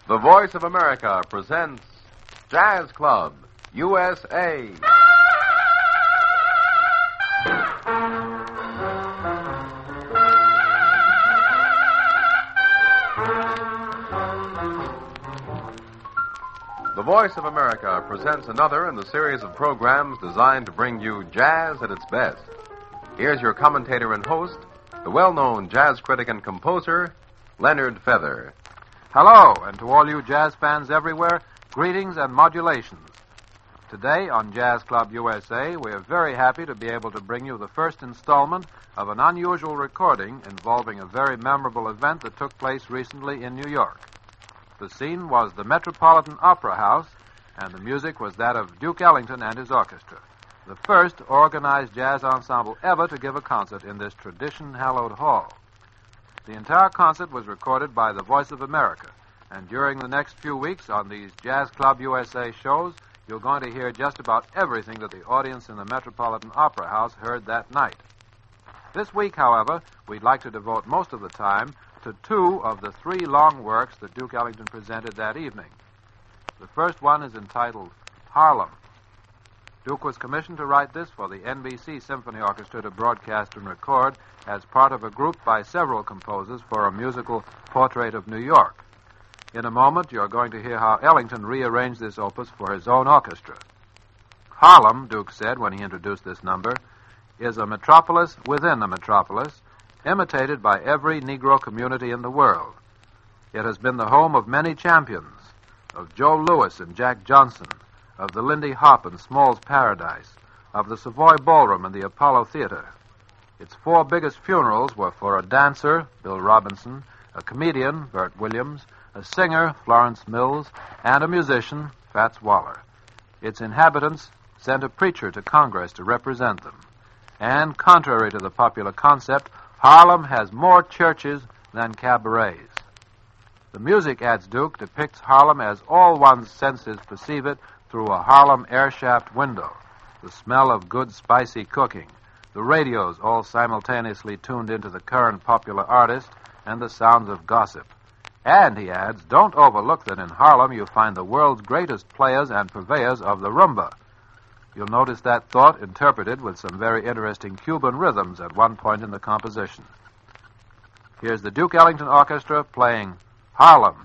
The Voice of America presents Jazz Club, USA. The Voice of America presents another in the series of programs designed to bring you jazz at its best. Here's your commentator and host, the well-known jazz critic and composer, Leonard Feather. Hello, and to all you jazz fans everywhere, greetings and modulations. Today on Jazz Club USA, we are very happy to be able to bring you the first installment of an unusual recording involving a very memorable event that took place recently in New York. The scene was the Metropolitan Opera House, and the music was that of Duke Ellington and his orchestra, the first organized jazz ensemble ever to give a concert in this tradition-hallowed hall. The entire concert was recorded by the Voice of America, and during the next few weeks on these Jazz Club USA shows, you're going to hear just about everything that the audience in the Metropolitan Opera House heard that night. This week, however, we'd like to devote most of the time to two of the three long works that Duke Ellington presented that evening. The first one is entitled Harlem. Duke was commissioned to write this for the NBC Symphony Orchestra to broadcast and record as part of a group by several composers for a musical portrait of New York. In a moment, you're going to hear how Ellington rearranged this opus for his own orchestra. Harlem, Duke said when he introduced this number, is a metropolis within a metropolis, imitated by every Negro community in the world. It has been the home of many champions, of Joe Louis and Jack Johnson, of the Lindy Hop and Small's Paradise, of the Savoy Ballroom and the Apollo Theater. Its four biggest funerals were for a dancer, Bill Robinson, a comedian, Bert Williams, a singer, Florence Mills, and a musician, Fats Waller. Its inhabitants sent a preacher to Congress to represent them. And contrary to the popular concept, Harlem has more churches than cabarets. The music, adds Duke, depicts Harlem as all one's senses perceive it through a Harlem airshaft window, the smell of good spicy cooking, the radios all simultaneously tuned into the current popular artist, and the sounds of gossip. And, he adds, don't overlook that in Harlem you find the world's greatest players and purveyors of the rumba. You'll notice that thought interpreted with some very interesting Cuban rhythms at one point in the composition. Here's the Duke Ellington Orchestra playing Harlem.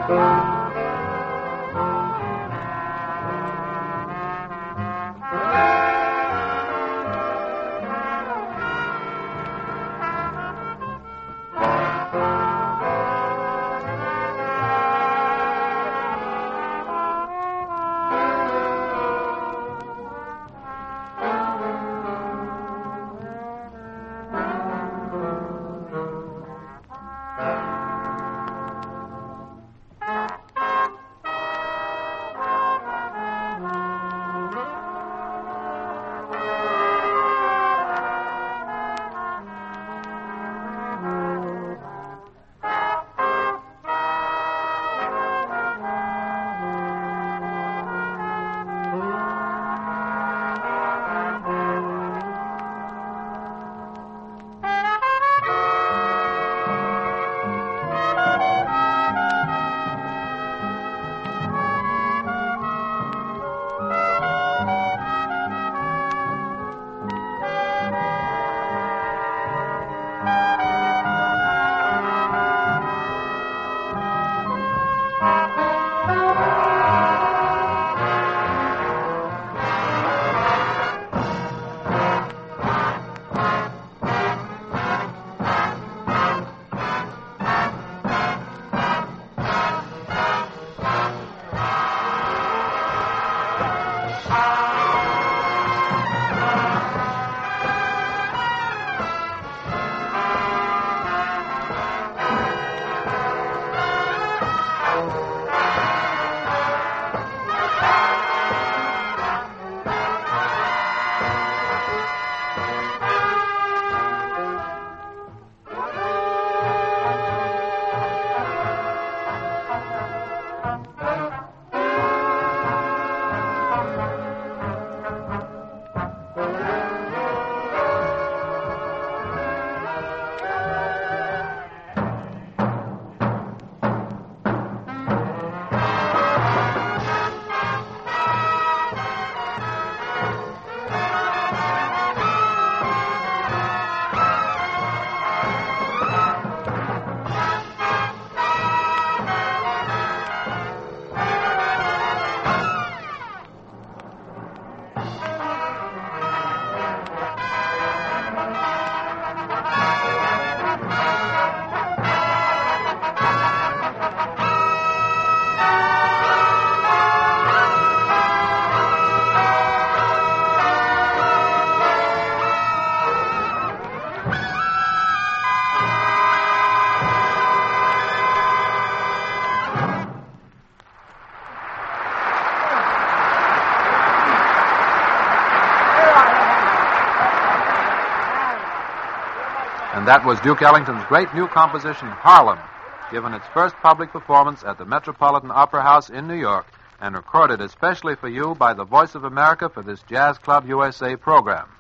And that was Duke Ellington's great new composition, Harlem, given its first public performance at the Metropolitan Opera House in New York and recorded especially for you by the Voice of America for this Jazz Club USA program.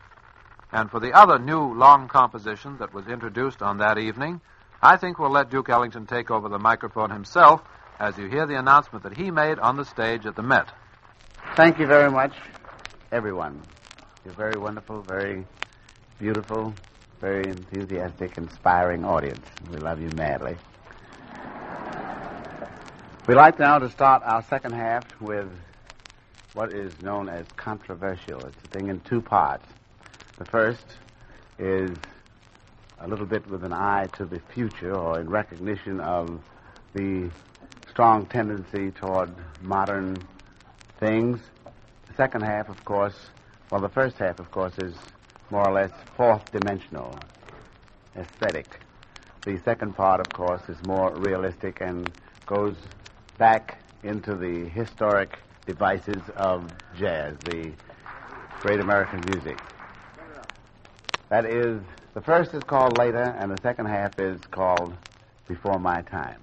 And for the other new long composition that was introduced on that evening, I think we'll let Duke Ellington take over the microphone himself as you hear the announcement that he made on the stage at the Met. Thank you very much, everyone. You're very wonderful, very beautiful, very enthusiastic, inspiring audience. We love you madly. We'd like now to start our second half with what is known as controversial. It's a thing in two parts. The first is a little bit with an eye to the future, or in recognition of the strong tendency toward modern things. The second half, of course, well, the first half, of course, is more or less fourth-dimensional, aesthetic. The second part, of course, is more realistic and goes back into the historic devices of jazz, the great American music. That is, the first is called Later, and the second half is called Before My Time.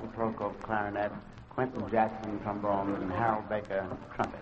Prokop, clarinet, Quentin Jackson, trombone, and Harold Baker, trumpet.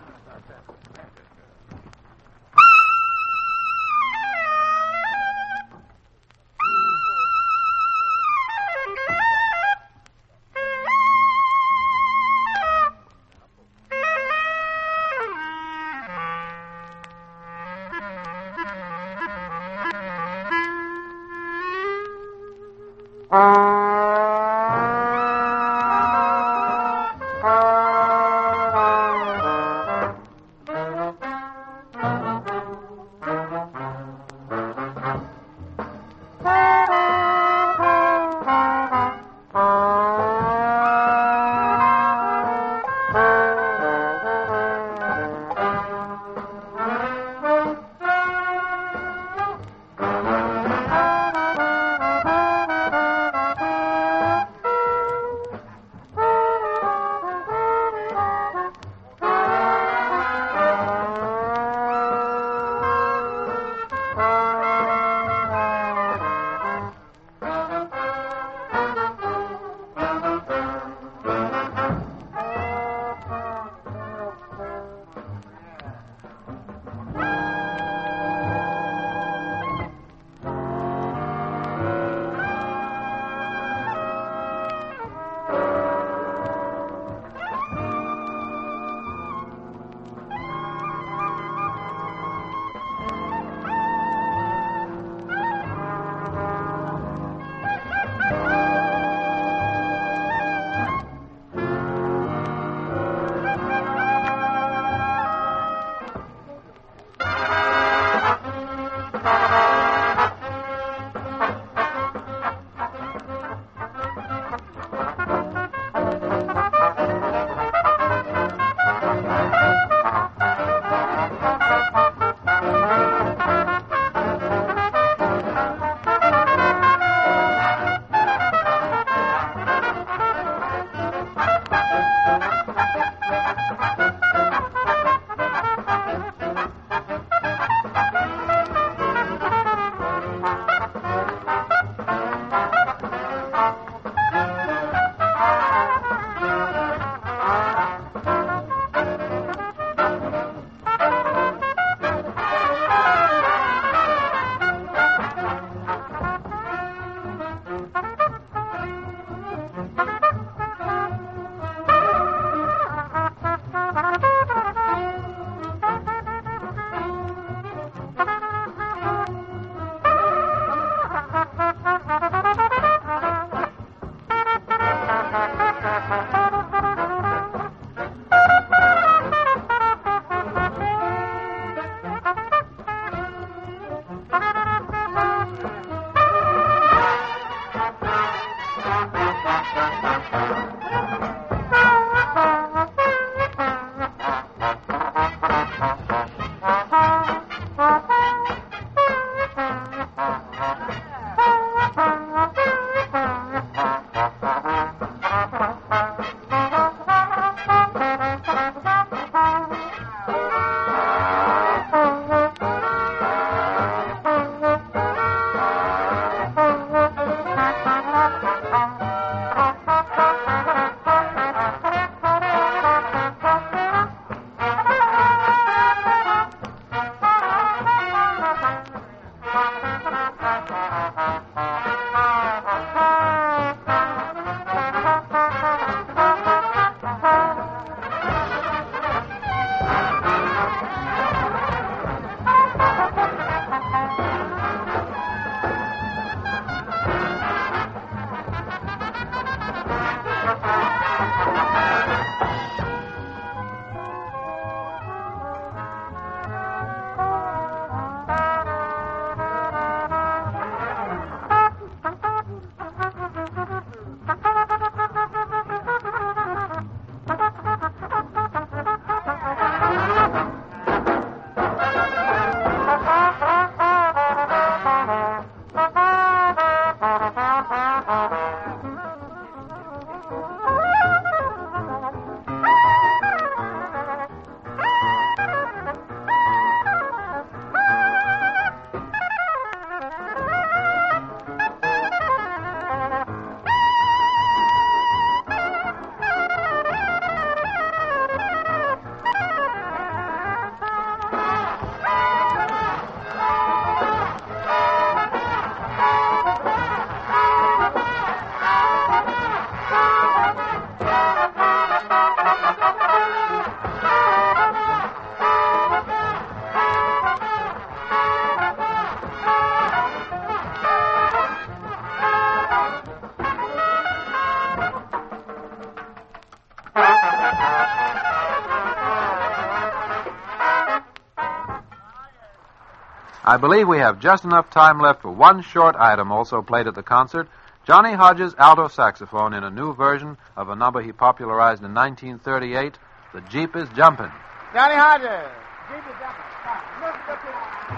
I believe we have just enough time left for one short item also played at the concert. Johnny Hodges' alto saxophone in a new version of a number he popularized in 1938, The Jeep is Jumpin'. Johnny Hodges, Jeep is Jumpin'.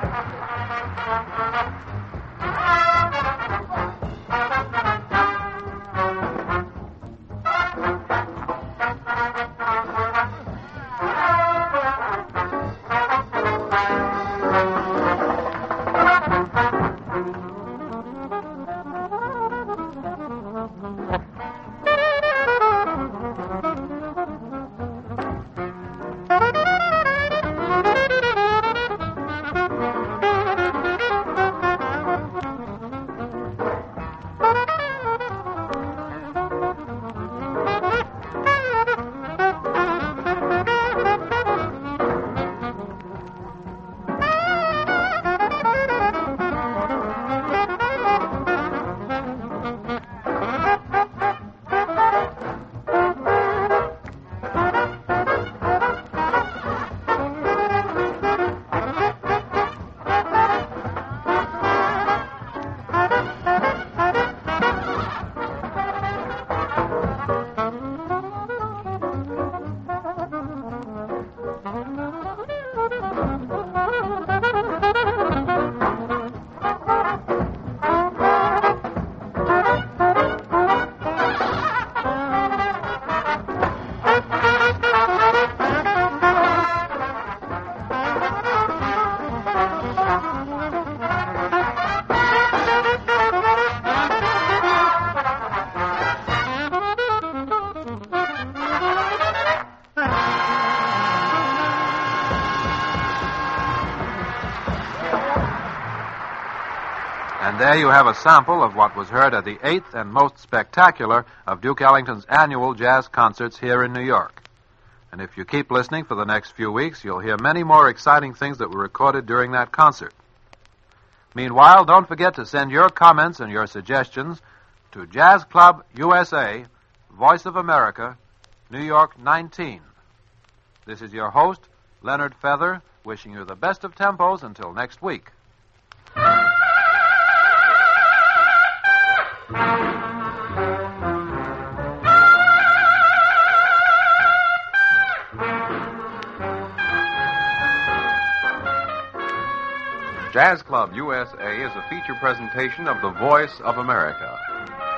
And there you have a sample of what was heard at the 8th and most spectacular of Duke Ellington's annual jazz concerts here in New York. And if you keep listening for the next few weeks, you'll hear many more exciting things that were recorded during that concert. Meanwhile, don't forget to send your comments and your suggestions to Jazz Club USA, Voice of America, New York 19. This is your host, Leonard Feather, wishing you the best of tempos until next week. Jazz Club USA is a feature presentation of the Voice of America.